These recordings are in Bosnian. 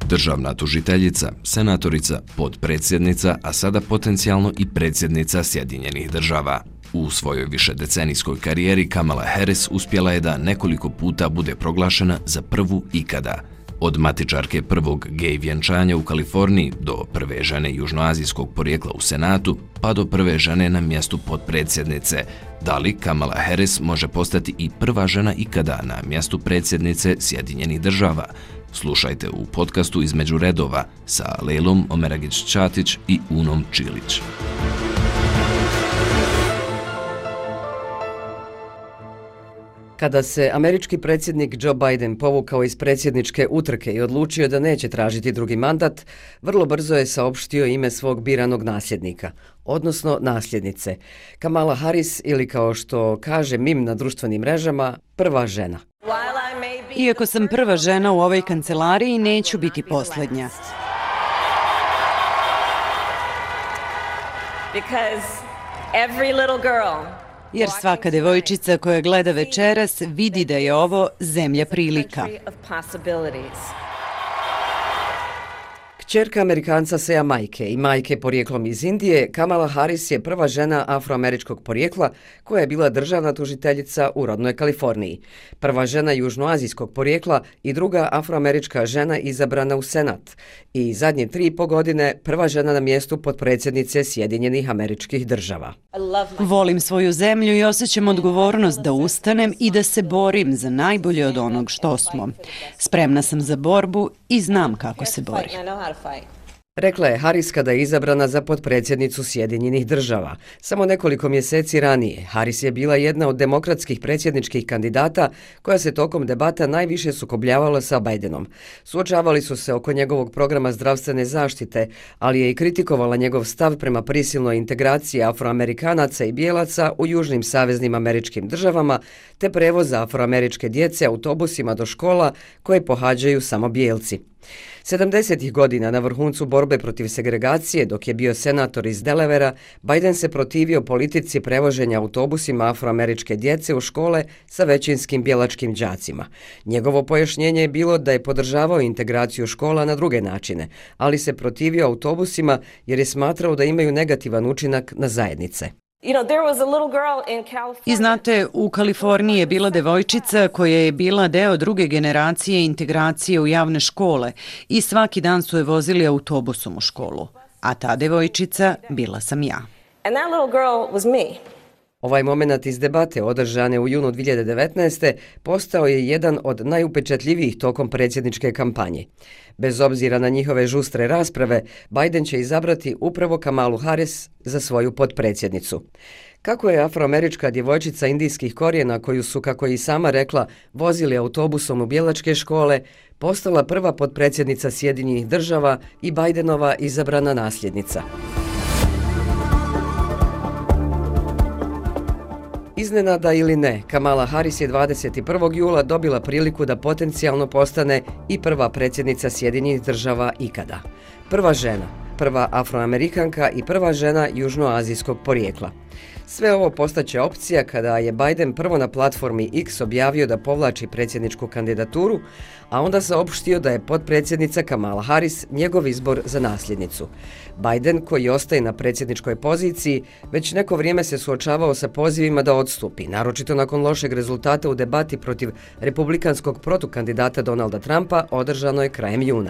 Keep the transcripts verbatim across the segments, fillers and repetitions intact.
Državna tužiteljica, senatorica, potpredsjednica, a sada potencijalno i predsjednica Sjedinjenih država. U svojoj višedecenijskoj karijeri Kamala Harris uspjela je da nekoliko puta bude proglašena za prvu ikada. Od matičarke prvog gej vjenčanja u Kaliforniji do prve žene južnoazijskog porijekla u Senatu, pa do prve žene na mjestu potpredsjednice. Da li Kamala Harris može postati i prva žena ikada na mjestu predsjednice Sjedinjenih država? Slušajte u podcastu Između redova sa Lejlom Omeragić-Ćatić i Unom Čilić. Kada se američki predsjednik Joe Biden povukao iz predsjedničke utrke i odlučio da neće tražiti drugi mandat, vrlo brzo je saopštio ime svog biranog nasljednika, odnosno nasljednice, Kamala Harris ili kao što kaže mim na društvenim mrežama, prva žena. Iako sam prva žena u ovoj kancelariji, neću biti posljednja. Jer svaka devojčica koja gleda večeras vidi da je ovo zemlja prilika. Kćerka Amerikanca sa Jamajke i majke porijeklom iz Indije, Kamala Harris je prva žena afroameričkog porijekla koja je bila državna tužiteljica u rodnoj Kaliforniji, prva žena južnoazijskog porijekla i druga afroamerička žena izabrana u Senat i zadnje tri i po godine prva žena na mjestu potpredsjednice Sjedinjenih Američkih Država. Volim svoju zemlju i osjećam odgovornost da ustanem i da se borim za najbolje od onog što smo. Spremna sam za borbu i znam kako se bori. Rekla je Harris kada je izabrana za potpredsjednicu Sjedinjenih država. Samo nekoliko mjeseci ranije Harris je bila jedna od demokratskih predsjedničkih kandidata koja se tokom debata najviše sukobljavala sa Bidenom. Suočavali su se oko njegovog programa zdravstvene zaštite, ali je i kritikovala njegov stav prema prisilnoj integraciji afroamerikanaca i bijelaca u južnim saveznim američkim državama te prevoza afroameričke djece autobusima do škola koje pohađaju samo bijelci. sedamdesetih godina na vrhuncu borbe protiv segregacije, dok je bio senator iz Delavera, Biden se protivio politici prevoženja autobusima afroameričke djece u škole sa većinskim bijelačkim đacima. Njegovo pojašnjenje je bilo da je podržavao integraciju škola na druge načine, ali se protivio autobusima jer je smatrao da imaju negativan učinak na zajednice. I znate, u Kaliforniji je bila devojčica koja je bila deo druge generacije integracije u javne škole i svaki dan su je vozili autobusom u školu. A ta devojčica bila sam ja. Ovaj moment iz debate održane u junu dvije hiljade devetnaeste. postao je jedan od najupečatljivijih tokom predsjedničke kampanje. Bez obzira na njihove žustre rasprave, Biden će izabrati upravo Kamalu Harris za svoju potpredsjednicu. Kako je afroamerička djevojčica indijskih korijena koju su, kako je i sama rekla, vozili autobusom u bijelačke škole, postala prva potpredsjednica Sjedinjenih država i Bidenova izabrana nasljednica. Iznenada ili ne, Kamala Harris je dvadeset prvog jula dobila priliku da potencijalno postane i prva predsjednica Sjedinjenih država ikada. Prva žena, prva afroamerikanka i prva žena južnoazijskog porijekla. Sve ovo postaće opcija kada je Biden prvo na platformi X objavio da povlači predsjedničku kandidaturu, a onda saopštio da je potpredsjednica Kamala Harris njegov izbor za nasljednicu. Biden, koji ostaje na predsjedničkoj poziciji, već neko vrijeme se suočavao sa pozivima da odstupi, naročito nakon lošeg rezultata u debati protiv republikanskog protukandidata Donalda Trumpa održanoj krajem juna.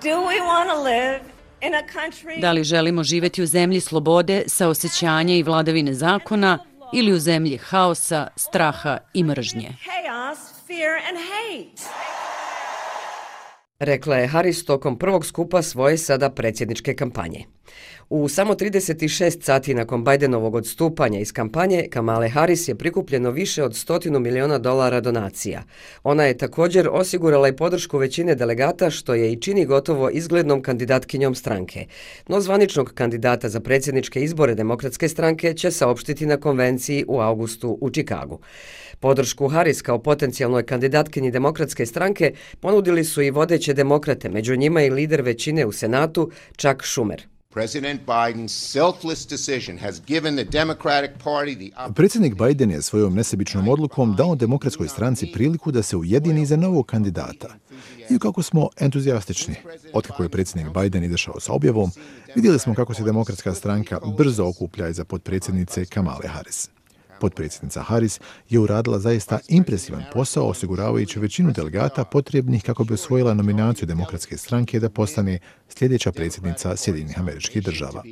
Da li želimo živjeti u zemlji slobode, saosećanja i vladavine zakona ili u zemlji haosa, straha i mržnje? Rekla je Harris tokom prvog skupa svoje sada predsjedničke kampanje. U samo trideset šest sati nakon Bidenovog odstupanja iz kampanje, Kamale Harris je prikupljeno više od stotinu miliona dolara donacija. Ona je također osigurala i podršku većine delegata, što je i čini gotovo izglednom kandidatkinjom stranke. No zvaničnog kandidata za predsjedničke izbore Demokratske stranke će saopštiti na konvenciji u augustu u Čikagu. Podršku Harris kao potencijalnoj kandidatkinji Demokratske stranke ponudili su i vodeće demokrate, među njima i lider većine u Senatu Chuck Schumer. President Biden's selfless decision has given the Democratic Party the Predsjednik Biden je svojom nesebičnom odlukom dao demokratskoj stranci priliku da se ujedini za novog kandidata. I kako smo entuzijastični. Otkako je predsjednik Biden izašao sa objavom, vidjeli smo kako se demokratska stranka brzo okuplja iza potpredsjednice Kamale Harris. Potpredsjednica Harris je uradila zaista impresivan posao osiguravajući većinu delegata potrebnih kako bi osvojila nominaciju demokratske stranke da postane sljedeća predsjednica Sjedinjenih Američkih Država.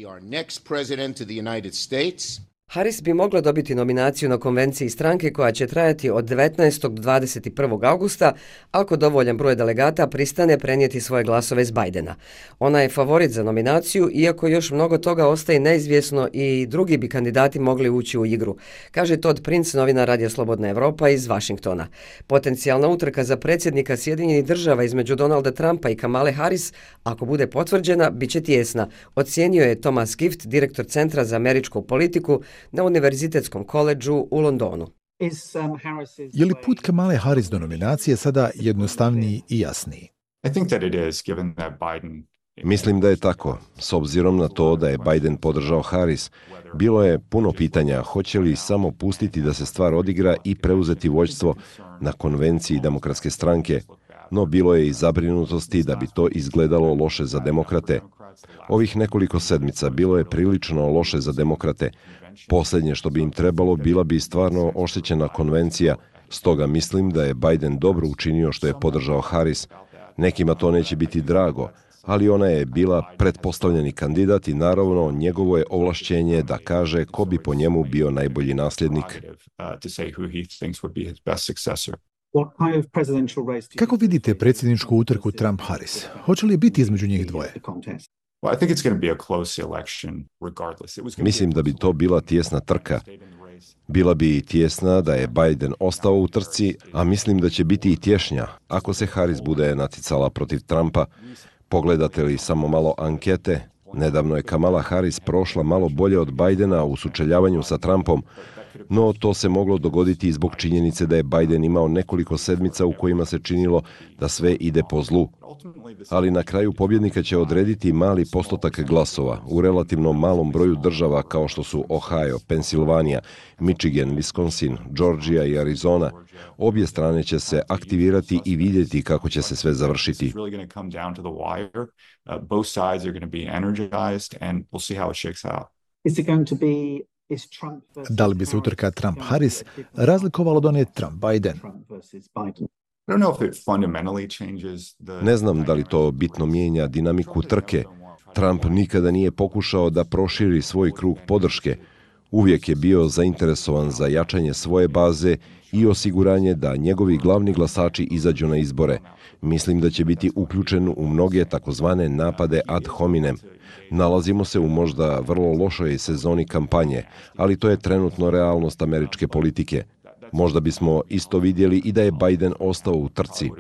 Harris bi mogla dobiti nominaciju na konvenciji stranke koja će trajati od devetnaestog do dvadeset prvog augusta, ako dovoljan broj delegata pristane prenijeti svoje glasove s Bidena. Ona je favorit za nominaciju, iako još mnogo toga ostaje neizvjesno i drugi bi kandidati mogli ući u igru, kaže Todd Prince, novinar Radija Slobodna Evropa iz Vašingtona. Potencijalna utrka za predsjednika Sjedinjenih Država između Donalda Trumpa i Kamale Harris, ako bude potvrđena, bit će tijesna, ocijenio je Thomas Gift, direktor Centra za američku politiku na Univerzitetskom koledžu u Londonu. Je li put Kamale Harris do nominacije sada jednostavniji i jasniji? Mislim da je tako. S obzirom na to da je Biden podržao Harris, bilo je puno pitanja hoće li samo pustiti da se stvar odigra i preuzeti vođstvo na konvenciji demokratske stranke, no bilo je i zabrinutosti da bi to izgledalo loše za demokrate. Ovih nekoliko sedmica bilo je prilično loše za demokrate. Posljednje što bi im trebalo bila bi stvarno oštećena konvencija, stoga mislim da je Biden dobro učinio što je podržao Harris. Nekima to neće biti drago, ali ona je bila pretpostavljeni kandidat i naravno njegovo je ovlašćenje da kaže ko bi po njemu bio najbolji nasljednik. Kako vidite predsjedničku utrku Trump-Harris? Hoće li biti između njih dvoje? Mislim da bi to bila tijesna trka. Bila bi tijesna da je Biden ostao u trci, a mislim da će biti i tješnja ako se Harris bude naticala protiv Trumpa. Pogledate li samo malo ankete, nedavno je Kamala Harris prošla malo bolje od Bidena u sučeljavanju sa Trumpom, no to se moglo dogoditi i zbog činjenice da je Biden imao nekoliko sedmica u kojima se činilo da sve ide po zlu. Ali na kraju pobjednika će odrediti mali postotak glasova u relativno malom broju država kao što su Ohio, Pensilvanija, Michigan, Wisconsin, Georgia i Arizona. Obje strane će se aktivirati i vidjeti kako će se sve završiti. Da li bi se utrka Trump-Harris razlikovala od one Trump-Biden? Ne znam da li to bitno mijenja dinamiku trke. Trump nikada nije pokušao da proširi svoj krug podrške. Uvijek je bio zainteresovan za jačanje svoje baze i osiguranje da njegovi glavni glasači izađu na izbore. Mislim da će biti uključen u mnoge takozvane napade ad hominem. Nalazimo se u možda vrlo lošoj sezoni kampanje, ali to je trenutno realnost američke politike. Možda bismo isto vidjeli i da je Biden ostao u trci.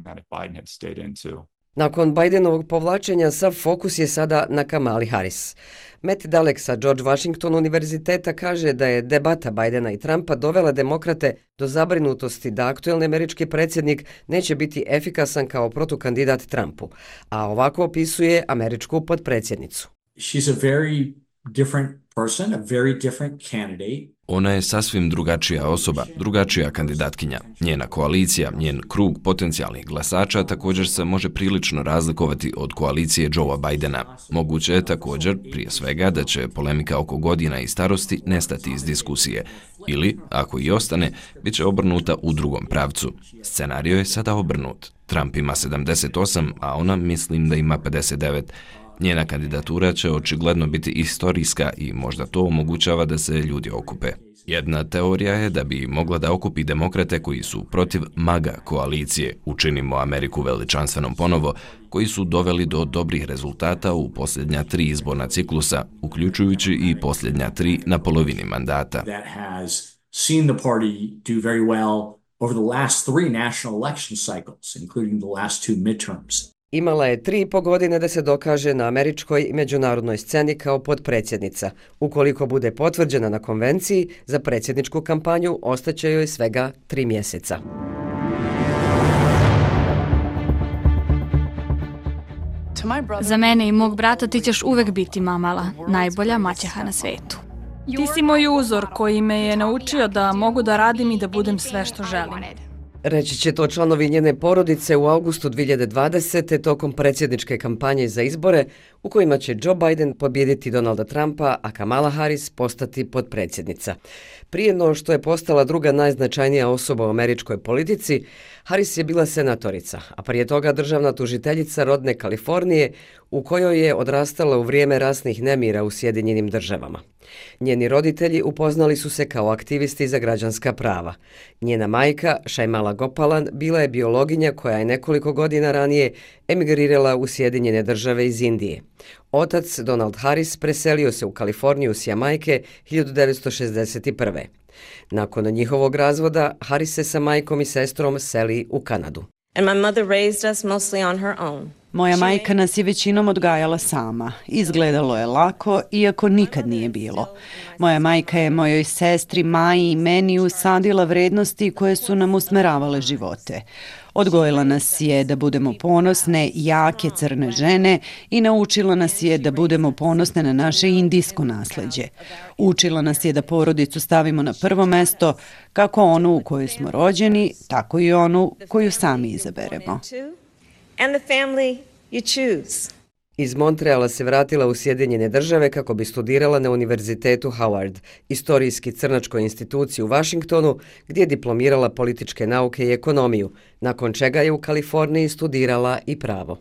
Nakon Bidenovog povlačenja, sav fokus je sada na Kamali Harris. Matt Dalek sa George Washington univerziteta kaže da je debata Bidena i Trumpa dovela demokrate do zabrinutosti da aktuelni američki predsjednik neće biti efikasan kao protukandidat Trumpu, a ovako opisuje američku potpredsjednicu. She's a very different person, a very different candidate. Ona je sasvim drugačija osoba, drugačija kandidatkinja. Njena koalicija, njen krug potencijalnih glasača također se može prilično razlikovati od koalicije Joea Bidena. Moguće je također, prije svega, da će polemika oko godina i starosti nestati iz diskusije. Ili, ako i ostane, bit će obrnuta u drugom pravcu. Scenario je sada obrnut. Trump ima sedamdeset osam, a ona mislim da ima pedeset devet. Njena kandidatura će očigledno biti istorijska i možda to omogućava da se ljudi okupe. Jedna teorija je da bi mogla da okupi demokrate koji su protiv MAGA koalicije, Učinimo Ameriku veličanstvenom ponovo, koji su doveli do dobrih rezultata u posljednja tri izborna ciklusa, uključujući i posljednja tri na polovini mandata. Imala je tri i po godine da se dokaže na američkoj i međunarodnoj sceni kao potpredsjednica. Ukoliko bude potvrđena na konvenciji, za predsjedničku kampanju ostaće joj svega tri mjeseca. Za mene i mog brata ti ćeš uvek biti mamala, najbolja maćeha na svetu. Ti si moj uzor koji me je naučio da mogu da radim i da budem sve što želim. Reći će to članovi njene porodice u avgustu dvije hiljade dvadesete. tokom predsjedničke kampanje za izbore u kojima će Joe Biden pobijediti Donalda Trumpa, a Kamala Harris postati potpredsjednica. Prije no što je postala druga najznačajnija osoba u američkoj politici, Harris je bila senatorica, a prije toga državna tužiteljica rodne Kalifornije u kojoj je odrastala u vrijeme rasnih nemira u Sjedinjenim državama. Njeni roditelji upoznali su se kao aktivisti za građanska prava. Njena majka, Shaimala Gopalan, bila je biologinja koja je nekoliko godina ranije emigrirala u Sjedinjene države iz Indije. Otac, Donald Harris, preselio se u Kaliforniju s Jamajke hiljadu devetsto šezdeset prve. Nakon njihovog razvoda, Harris se sa majkom i sestrom seli u Kanadu. And my mother raised us mostly on her own. Moja majka nas je većinom odgajala sama. Izgledalo je lako, iako nikad nije bilo. Moja majka je mojoj sestri Maji i meni usadila vrednosti koje su nam usmeravale živote. Odgojila nas je da budemo ponosne, jake crne žene i naučila nas je da budemo ponosne na naše indijsko nasleđe. Učila nas je da porodicu stavimo na prvo mesto, kako onu u kojoj smo rođeni, tako i onu koju sami izaberemo. And the family you choose. Iz Montreala se vratila u Sjedinjene države kako bi studirala na Univerzitetu Howard, istorijski crnačkoj instituciji u Washingtonu, gdje je diplomirala političke nauke i ekonomiju, nakon čega je u Kaliforniji studirala i pravo.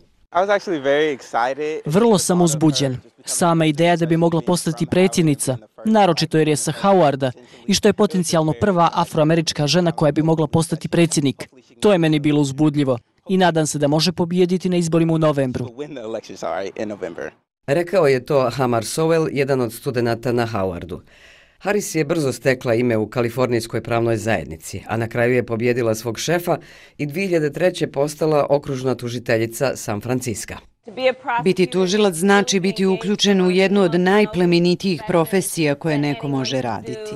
Vrlo sam uzbuđen. Sama ideja da bi mogla postati predsjednica, naročito jer je sa Howarda i što je potencijalno prva afroamerička žena koja bi mogla postati predsjednik. To je meni bilo uzbudljivo. I nadam se da može pobijediti na izborima u novembru. Rekao je to Hamar Sowell, jedan od studenata na Howardu. Harris je brzo stekla ime u kalifornijskoj pravnoj zajednici, a na kraju je pobjedila svog šefa i dvije hiljade treće. postala okružna tužiteljica San Franciska. Biti tužilac znači biti uključen u jednu od najplemenitijih profesija koje neko može raditi.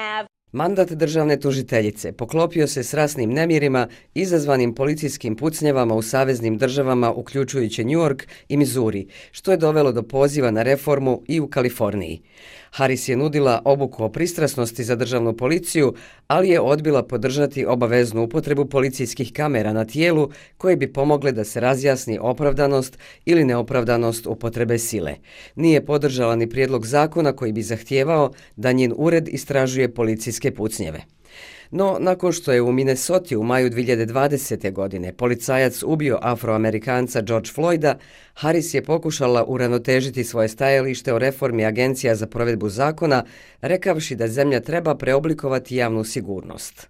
Mandat državne tužiteljice poklopio se s rasnim nemirima izazvanim policijskim pucnjavama u saveznim državama uključujući New York i Missouri, što je dovelo do poziva na reformu i u Kaliforniji. Harris je nudila obuku o pristrasnosti za državnu policiju, ali je odbila podržati obaveznu upotrebu policijskih kamera na tijelu koje bi pomogle da se razjasni opravdanost ili neopravdanost upotrebe sile. Nije podržala ni prijedlog zakona koji bi zahtijevao da njen ured istražuje policijske pucnjeve. No, nakon što je u Minnesoti u maju dvije hiljade dvadesete. godine policajac ubio Afroamerikanca George Floyda, Harris je pokušala uravnotežiti svoje stajalište o reformi agencija za provedbu zakona, rekavši da zemlja treba preoblikovati javnu sigurnost.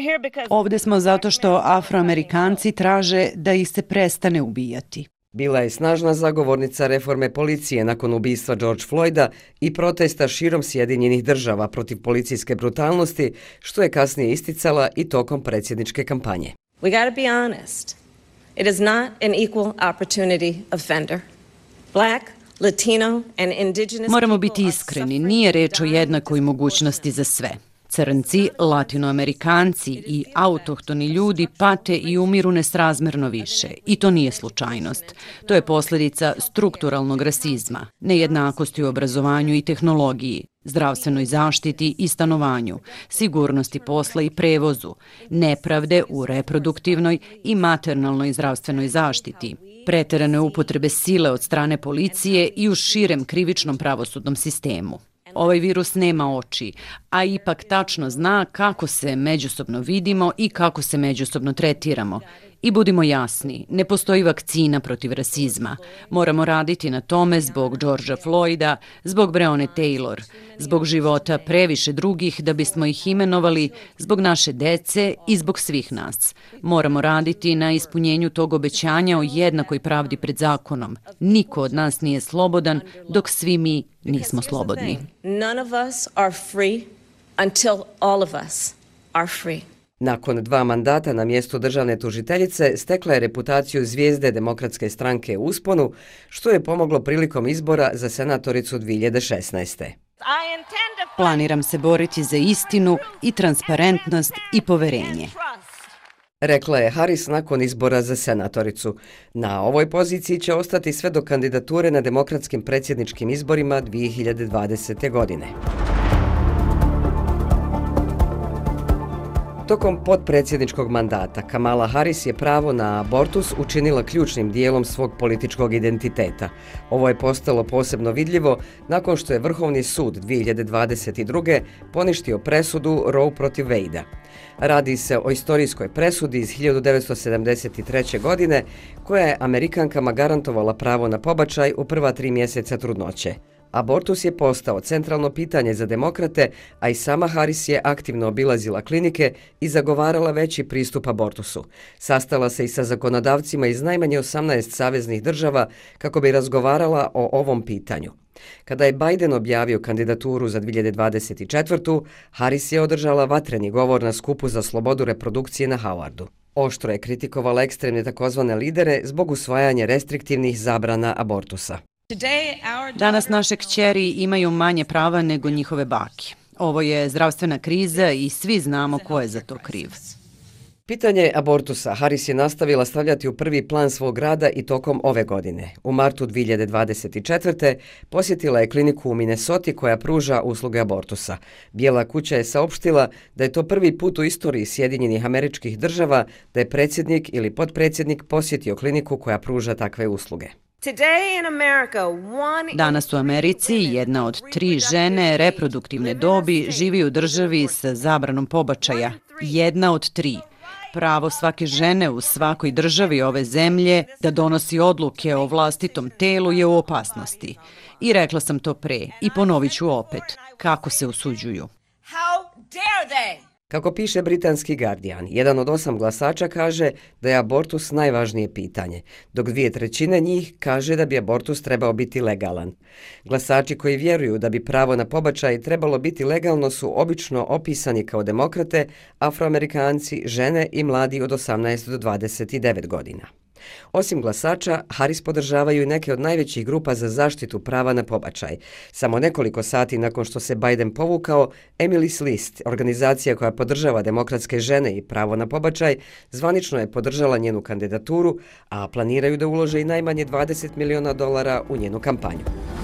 Ovdje smo zato što Afroamerikanci traže da ih se prestane ubijati. Bila je snažna zagovornica reforme policije nakon ubistva George Floyda i protesta širom Sjedinjenih država protiv policijske brutalnosti, što je kasnije isticala i tokom predsjedničke kampanje. We gotta be honest. It is not an equal opportunity offender. Black, Latino and indigenous Moramo biti iskreni, nije reč o jednakoj mogućnosti za sve. Crnci, latinoamerikanci i autohtoni ljudi pate i umiru nesrazmerno više. I to nije slučajnost. To je posljedica strukturalnog rasizma, nejednakosti u obrazovanju i tehnologiji, zdravstvenoj zaštiti i stanovanju, sigurnosti posla i prevozu, nepravde u reproduktivnoj i maternalnoj zdravstvenoj zaštiti, preterane upotrebe sile od strane policije i u širem krivičnom pravosudnom sistemu. Ovaj virus nema oči, a ipak tačno zna kako se međusobno vidimo i kako se međusobno tretiramo. I budimo jasni, ne postoji vakcina protiv rasizma. Moramo raditi na tome zbog Georgea Floyda, zbog Breonna Taylor, zbog života previše drugih da bismo ih imenovali, zbog naše dece i zbog svih nas. Moramo raditi na ispunjenju tog obećanja o jednakoj pravdi pred zakonom. Niko od nas nije slobodan dok svi mi nismo slobodni. None of us are free until all of us are free. Nakon dva mandata na mjestu državne tužiteljice stekla je reputaciju zvijezde Demokratske stranke u usponu, što je pomoglo prilikom izbora za senatoricu dvije hiljade šesnaeste. Planiram se boriti za istinu i transparentnost i poverenje. Rekla je Harris nakon izbora za senatoricu. Na ovoj poziciji će ostati sve do kandidature na demokratskim predsjedničkim izborima dvije hiljade dvadesete. godine. Tokom potpredsjedničkog mandata Kamala Harris je pravo na abortus učinila ključnim dijelom svog političkog identiteta. Ovo je postalo posebno vidljivo nakon što je Vrhovni sud dvije hiljade dvadeset druge poništio presudu Roe protiv Wade-a. Radi se o istorijskoj presudi iz hiljadu devetsto sedamdeset treće. godine koja je Amerikankama garantovala pravo na pobačaj u prva tri mjeseca trudnoće. Abortus je postao centralno pitanje za demokrate, a i sama Harris je aktivno obilazila klinike i zagovarala veći pristup abortusu. Sastala se i sa zakonodavcima iz najmanje osamnaest saveznih država kako bi razgovarala o ovom pitanju. Kada je Biden objavio kandidaturu za dvije hiljade dvadeset četvrtu. Harris je održala vatreni govor na skupu za slobodu reprodukcije na Howardu. Oštro je kritikovala ekstremne takozvane lidere zbog usvajanja restriktivnih zabrana abortusa. Danas naše kćeri imaju manje prava nego njihove bake. Ovo je zdravstvena kriza i svi znamo ko je za to kriv. Pitanje abortusa Harris je nastavila stavljati u prvi plan svog rada i tokom ove godine. U martu dvije hiljade dvadeset četvrte. posjetila je kliniku u Minnesoti koja pruža usluge abortusa. Bijela kuća je saopštila da je to prvi put u istoriji Sjedinjenih Američkih Država da je predsjednik ili potpredsjednik posjetio kliniku koja pruža takve usluge. Danas u Americi jedna od tri žene reproduktivne dobi živi u državi sa zabranom pobačaja. Jedna od tri. Pravo svake žene u svakoj državi ove zemlje da donosi odluke o vlastitom telu je u opasnosti. I rekla sam to pre i ponovit ću opet. Kako se usuđuju? Kako piše britanski Guardian, jedan od osam glasača kaže da je abortus najvažnije pitanje, dok dvije trećine njih kaže da bi abortus trebao biti legalan. Glasači koji vjeruju da bi pravo na pobačaj trebalo biti legalno su obično opisani kao demokrate, Afroamerikanci, žene i mladi od osamnaest do dvadeset devet godina. Osim glasača, Harris podržavaju i neke od najvećih grupa za zaštitu prava na pobačaj. Samo nekoliko sati nakon što se Biden povukao, Emily's List, organizacija koja podržava demokratske žene i pravo na pobačaj, zvanično je podržala njenu kandidaturu, a planiraju da ulože i najmanje dvadeset miliona dolara u njenu kampanju.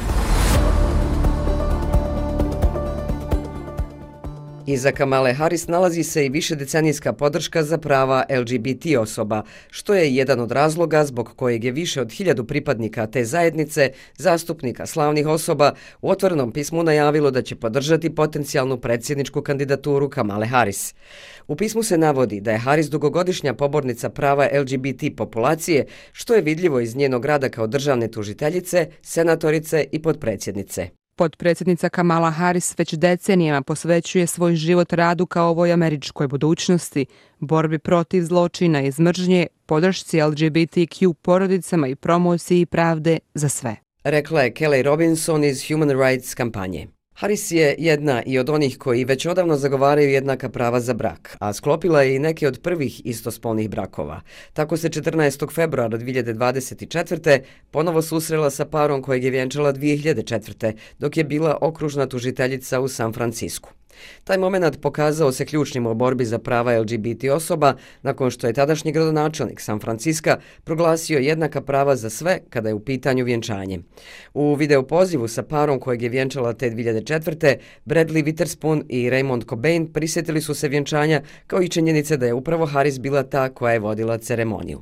Iza Kamale Harris nalazi se i višedecenijska podrška za prava L G B T osoba, što je jedan od razloga zbog kojeg je više od hiljadu pripadnika te zajednice, zastupnika slavnih osoba, u otvorenom pismu najavilo da će podržati potencijalnu predsjedničku kandidaturu Kamale Harris. U pismu se navodi da je Harris dugogodišnja pobornica prava L G B T populacije, što je vidljivo iz njenog rada kao državne tužiteljice, senatorice i potpredsjednice. Potpredsjednica Kamala Harris već decenijama posvećuje svoj život radu kao ovoj američkoj budućnosti, borbi protiv zločina iz mržnje, podršci L G B T Q porodicama i promociji pravde za sve. Rekla je Kelly Robinson iz Human Rights kampanje. Harris je jedna i od onih koji već odavno zagovaraju jednaka prava za brak, a sklopila je i neke od prvih istospolnih brakova. Tako se četrnaestog februara dvije hiljade dvadeset četvrte. ponovo susrela sa parom kojeg je vjenčala dvije hiljade četvrte. dok je bila okružna tužiteljica u San Francisku. Taj moment pokazao se ključnim u borbi za prava L G B T osoba nakon što je tadašnji gradonačelnik San Franciska proglasio jednaka prava za sve kada je u pitanju vjenčanje. U video pozivu sa parom kojeg je vjenčala te dvije hiljade četvrte. Bradley Witherspoon i Raymond Cobain prisjetili su se vjenčanja kao i činjenice da je upravo Harris bila ta koja je vodila ceremoniju.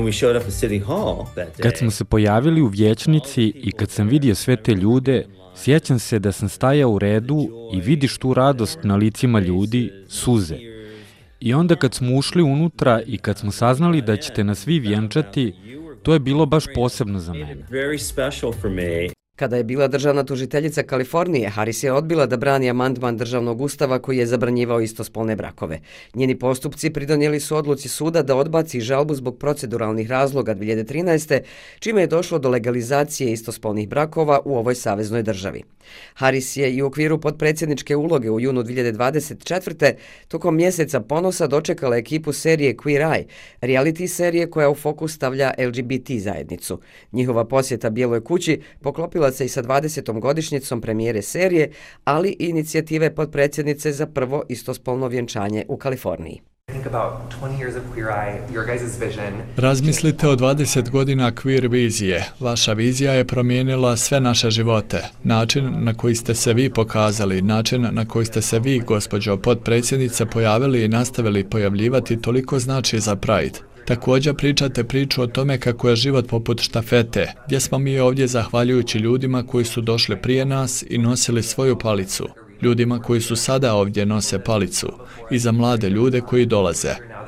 Kad smo se pojavili u vijećnici i kad sam vidio sve te ljude, sjećam se da sam stajao u redu i vidiš tu radost na licima ljudi, suze. I onda kad smo ušli unutra i kad smo saznali da ćete nas svi vjenčati, to je bilo baš posebno za mene. Kada je bila državna tužiteljica Kalifornije, Harris je odbila da brani amandman državnog ustava koji je zabranjivao istospolne brakove. Njeni postupci pridonijeli su odluci suda da odbaci žalbu zbog proceduralnih razloga dvije hiljade trinaeste. čime je došlo do legalizacije istospolnih brakova u ovoj saveznoj državi. Harris je i u okviru potpredsjedničke uloge u junu dvije hiljade dvadeset četvrte. tokom mjeseca ponosa dočekala ekipu serije Queer Eye, reality serije koja u fokus stavlja L G B T zajednicu. Njihova posjeta Bijeloj kući poklopila se i sa dvadesetom godišnjicom premijere serije, ali i inicijative potpredsjednice za prvo istospolno vjenčanje u Kaliforniji. Razmislite o dvadeset godina queer vizije. Vaša vizija je promijenila sve naše živote. Način na koji ste se vi pokazali, način na koji ste se vi, gospođo potpredsjednice, pojavili i nastavili pojavljivati toliko znači za Pride. Također pričate priču o tome kako je život poput štafete, gdje smo mi ovdje zahvaljujući ljudima koji su došli prije nas i nosili svoju palicu. Ljudima koji su sada ovdje nose palicu i za mlade ljude koji dolaze.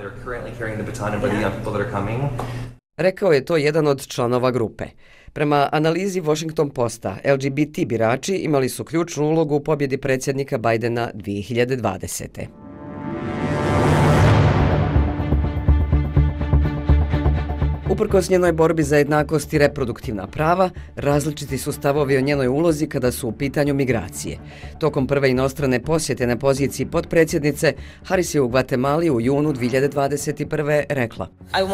Rekao je to jedan od članova grupe. Prema analizi Washington Posta, L G B T birači imali su ključnu ulogu u pobjedi predsjednika Bidena dvije hiljade dvadesete. Uprkos njenoj borbi za jednakost i reproduktivna prava, različiti su stavovi o njenoj ulozi kada su u pitanju migracije. Tokom prve inostrane posjete na poziciji potpredsjednice, Harris je u Gvatemali u junu dvije hiljade dvadeset prve rekla: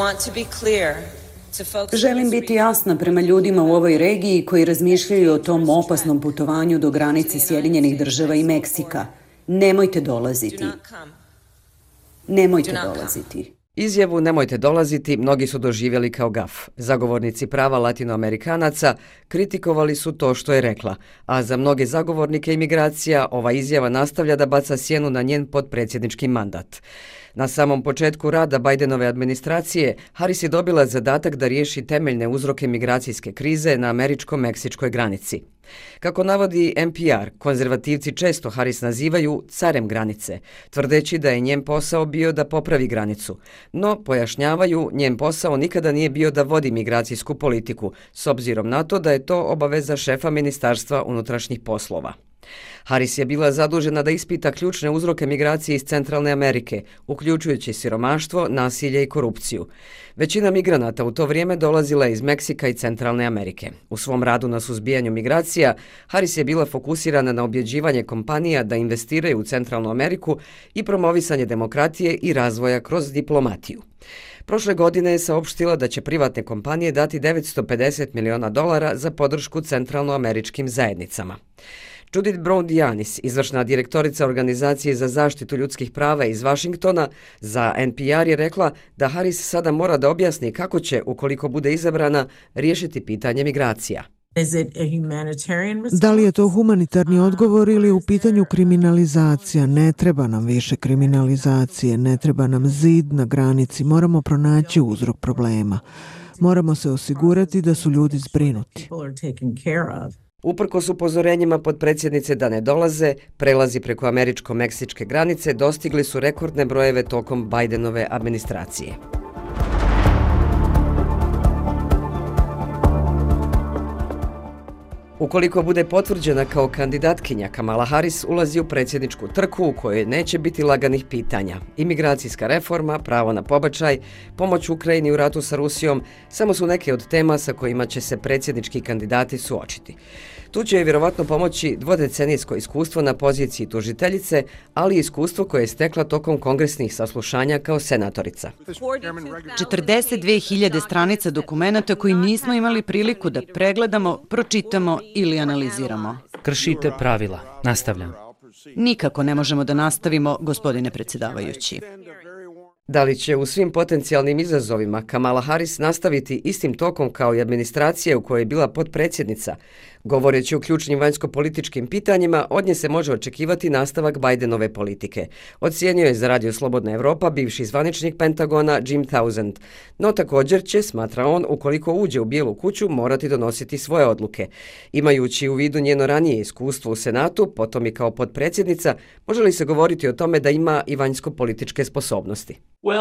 Želim biti jasna prema ljudima u ovoj regiji koji razmišljaju o tom opasnom putovanju do granice Sjedinjenih država i Meksika. Nemojte dolaziti. Nemojte dolaziti. Izjavu "nemojte dolaziti" mnogi su doživjeli kao gaf. Zagovornici prava latinoamerikanaca kritikovali su to što je rekla, a za mnoge zagovornike imigracija ova izjava nastavlja da baca sjenu na njen potpredsjednički mandat. Na samom početku rada Bidenove administracije, Harris je dobila zadatak da riješi temeljne uzroke migracijske krize na američko-meksičkoj granici. Kako navodi N P R, konzervativci često Harris nazivaju carem granice, tvrdeći da je njen posao bio da popravi granicu. No, pojašnjavaju, njen posao nikada nije bio da vodi migracijsku politiku, s obzirom na to da je to obaveza šefa Ministarstva unutrašnjih poslova. Harris je bila zadužena da ispita ključne uzroke migracije iz Centralne Amerike, uključujući siromaštvo, nasilje i korupciju. Većina migranata u to vrijeme dolazila je iz Meksika i Centralne Amerike. U svom radu na suzbijanju migracija, Harris je bila fokusirana na objeđivanje kompanija da investiraju u Centralnu Ameriku i promovisanje demokratije i razvoja kroz diplomatiju. Prošle godine je saopštila da će privatne kompanije dati devetsto pedeset miliona dolara za podršku centralnoameričkim zajednicama. Judith Brown-Dianis, izvršna direktorica Organizacije za zaštitu ljudskih prava iz Washingtona, za N P R je rekla da Harris sada mora da objasni kako će, ukoliko bude izabrana, riješiti pitanje migracija. Da li je to humanitarni odgovor ili je u pitanju kriminalizacija? Ne treba nam više kriminalizacije, ne treba nam zid na granici, moramo pronaći uzrok problema. Moramo se osigurati da su ljudi zbrinuti. Uprkos upozorenjima potpredsjednice da ne dolaze, prelazi preko američko-meksičke granice dostigli su rekordne brojeve tokom Bidenove administracije. Ukoliko bude potvrđena kao kandidatkinja, Kamala Harris ulazi u predsjedničku trku u kojoj neće biti laganih pitanja. Imigracijska reforma, pravo na pobačaj, pomoć Ukrajini u ratu sa Rusijom samo su neke od tema sa kojima će se predsjednički kandidati suočiti. Tu će joj vjerovatno pomoći dvodecenijsko iskustvo na poziciji tužiteljice, ali i iskustvo koje je stekla tokom kongresnih saslušanja kao senatorica. četrdeset dve hiljade stranica dokumenata koji nismo imali priliku da pregledamo, pročitamo ili analiziramo. Kršite pravila. Nastavljam. Nikako ne možemo da nastavimo, gospodine predsjedavajući. Da li će u svim potencijalnim izazovima Kamala Harris nastaviti istim tokom kao i administracija u kojoj je bila potpredsjednica? Govoreći o ključnim vanjsko-političkim pitanjima, od nje se može očekivati nastavak Bidenove politike. Ocijenio je za Radio Slobodna Evropa bivši zvaničnik Pentagona Jim Townsend. No također će, smatra on, ukoliko uđe u Bijelu kuću, morati donositi svoje odluke. Imajući u vidu njeno ranije iskustvo u Senatu, potom i kao potpredsjednica, može li se govoriti o tome da ima i vanjsko-političke sposobnosti?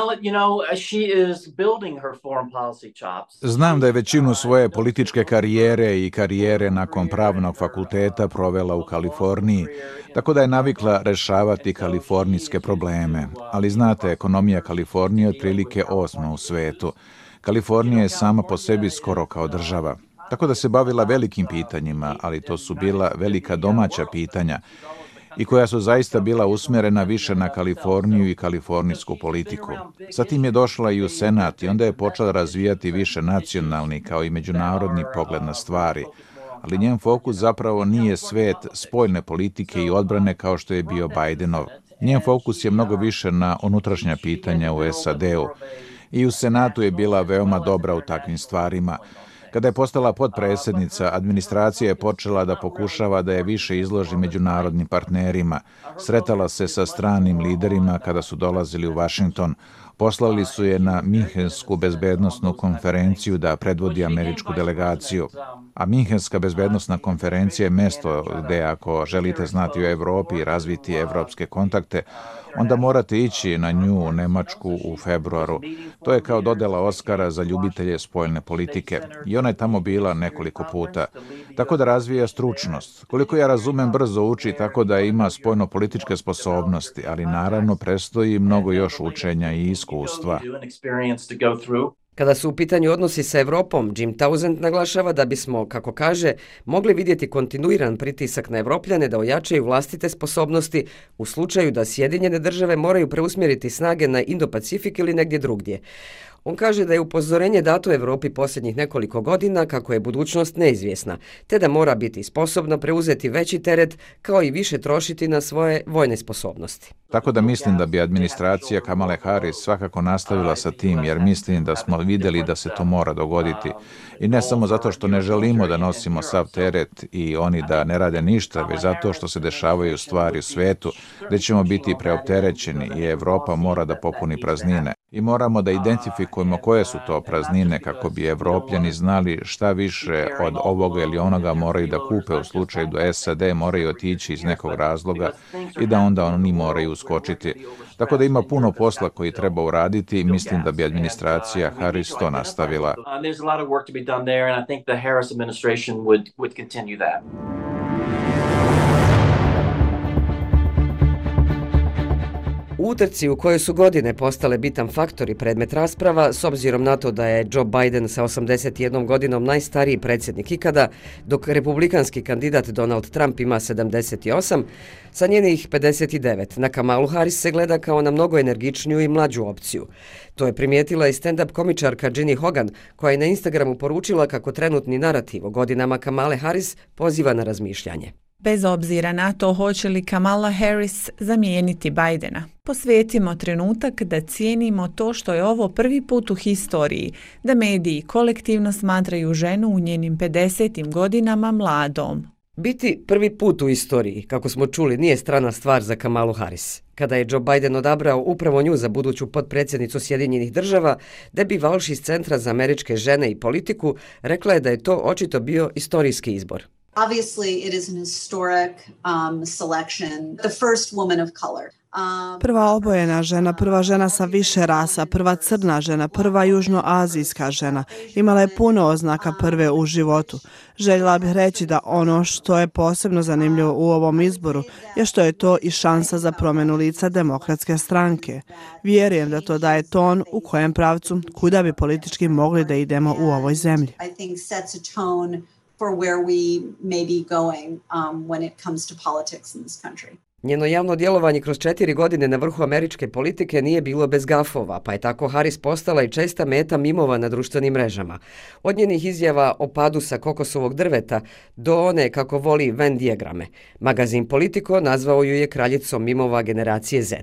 Znam da je većinu svoje političke karijere i karijere nakon pravnog fakulteta provela u Kaliforniji, tako da je navikla rešavati kalifornijske probleme. Ali znate, ekonomija Kalifornije je otprilike osma u svetu. Kalifornija je sama po sebi skoro kao država. Tako da se bavila velikim pitanjima, ali to su bila velika domaća pitanja i koja su zaista bila usmjerena više na Kaliforniju i kalifornijsku politiku. Zatim je došla i u Senat i onda je počela razvijati više nacionalni kao i međunarodni pogled na stvari. Ali njen fokus zapravo nije svet spoljne politike i odbrane kao što je bio Bidenov. Njen fokus je mnogo više na unutrašnja pitanja u S A D-u i u Senatu je bila veoma dobra u takvim stvarima. Kada je postala potpredsjednica, administracija je počela da pokušava da je više izloži međunarodnim partnerima. Sretala se sa stranim liderima kada su dolazili u Washington. Poslali su je na Minhensku bezbednosnu konferenciju da predvodi američku delegaciju. A Minhenska bezbednosna konferencija je mesto gde ako želite znati o Evropi i razviti evropske kontakte, onda morate ići na nju u Nemačku u februaru. To je kao dodela Oskara za ljubitelje spoljne politike. I ona je tamo bila nekoliko puta. Tako da razvija stručnost. Koliko ja razumem, brzo uči tako da ima spoljno-političke sposobnosti, ali naravno prestoji mnogo još učenja i iskustva. Kada su u pitanju odnosi sa Evropom, Jim Townsend naglašava da bismo, kako kaže, mogli vidjeti kontinuiran pritisak na Evropljane da ojačaju vlastite sposobnosti u slučaju da Sjedinjene države moraju preusmjeriti snage na Indo-Pacifik ili negdje drugdje. On kaže da je upozorenje dato Evropi posljednjih nekoliko godina kako je budućnost neizvjesna, te da mora biti sposobna preuzeti veći teret kao i više trošiti na svoje vojne sposobnosti. Tako da mislim da bi administracija Kamale Harris svakako nastavila sa tim, jer mislim da smo vidjeli da se to mora dogoditi. I ne samo zato što ne želimo da nosimo sav teret i oni da ne rade ništa, već zato što se dešavaju stvari u svetu gdje ćemo biti preopterećeni i Evropa mora da popuni praznine. I moramo da identifikujemo koje su to praznine kako bi Evropljani znali šta više od ovoga ili onoga moraju da kupe u slučaju da S A D moraju otići iz nekog razloga i da onda oni moraju uskočiti. Tako da ima puno posla koji treba uraditi i mislim da bi administracija Harris to nastavila. U utrci u kojoj su godine postale bitan faktor i predmet rasprava, s obzirom na to da je Joe Biden sa osamdeset jednom godinom najstariji predsjednik ikada, dok republikanski kandidat Donald Trump ima sedamdeset osam, sa njenih pedeset devet na Kamalu Harris se gleda kao na mnogo energičniju i mlađu opciju. To je primijetila i stand-up komičarka Ginny Hogan, koja je na Instagramu poručila kako trenutni narativ o godinama Kamale Harris poziva na razmišljanje. Bez obzira na to hoće li Kamala Harris zamijeniti Bidena, posvetimo trenutak da cijenimo to što je ovo prvi put u historiji da mediji kolektivno smatraju ženu u njenim pedesetim godinama mladom. Biti prvi put u istoriji, kako smo čuli, nije strana stvar za Kamalu Harris. Kada je Joe Biden odabrao upravo nju za buduću potpredsjednicu Sjedinjenih država, Debbie Walsh iz Centra za američke žene i politiku rekla je da je to očito bio istorijski izbor. Obviously, it is an historic um, selection, the first woman of color. Prva obojena žena, prva žena sa više rasa, prva crna žena, prva južnoazijska žena. Imala je puno oznaka prve u životu. Željela bih reći da ono što je posebno zanimljivo u ovom izboru je što je to i šansa za promjenu lica demokratske stranke. Vjerujem da to daje ton u kojem pravcu kuda bi politički mogli da idemo u ovoj zemlji. I think sets a tone for where we may be going um, when it comes to politics in this country. Njeno javno djelovanje kroz četiri godine na vrhu američke politike nije bilo bez gafova, pa je tako Harris postala i česta meta mimova na društvenim mrežama. Od njenih izjava o padu sa kokosovog drveta do one kako voli Venn dijagrame. Magazin Politico nazvao ju je kraljicom mimova generacije Z.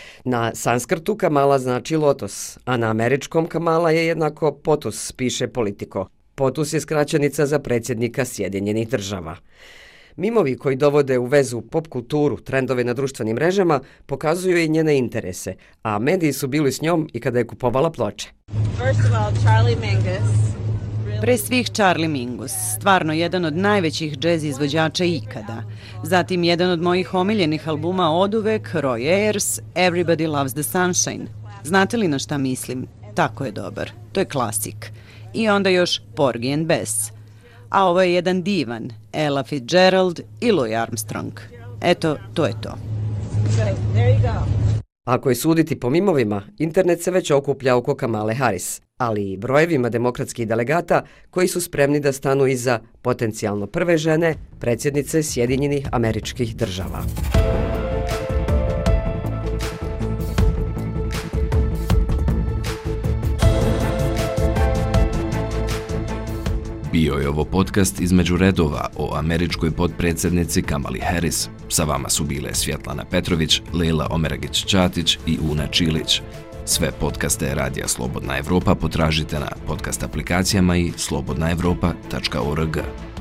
Na sanskrtu Kamala znači lotos, a na američkom Kamala je jednako potus, piše Politico. Potus je skraćenica za predsjednika Sjedinjenih država. Mimovi koji dovode u vezu pop kulturu, trendove na društvenim mrežama, pokazuju i njene interese, a mediji su bili s njom i kada je kupovala ploče. Pre svih Charlie Mingus, stvarno jedan od najvećih džez izvođača ikada. Zatim jedan od mojih omiljenih albuma oduvek, Roy Ayers, Everybody Loves the Sunshine. Znate li na šta mislim? Tako je dobar. To je klasik. I onda još Porgy and Bess. A ovo je jedan divan, Ella Fitzgerald i Louis Armstrong. Eto, to je to. Ako je suditi po mimovima, internet se već okuplja oko Kamale Harris, ali i brojevima demokratskih delegata koji su spremni da stanu iza potencijalno prve žene, predsjednice Sjedinjenih Američkih Država. Bio je ovo podcast između redova o američkoj potpredsjednici Kamali Harris. Sa vama su bile Svjetlana Petrović, Lejla Omeragić-Ćatić i Una Čilić. Sve podcaste Radija Slobodna Evropa potražite na podcast aplikacijama i slobodna evropa tačka org.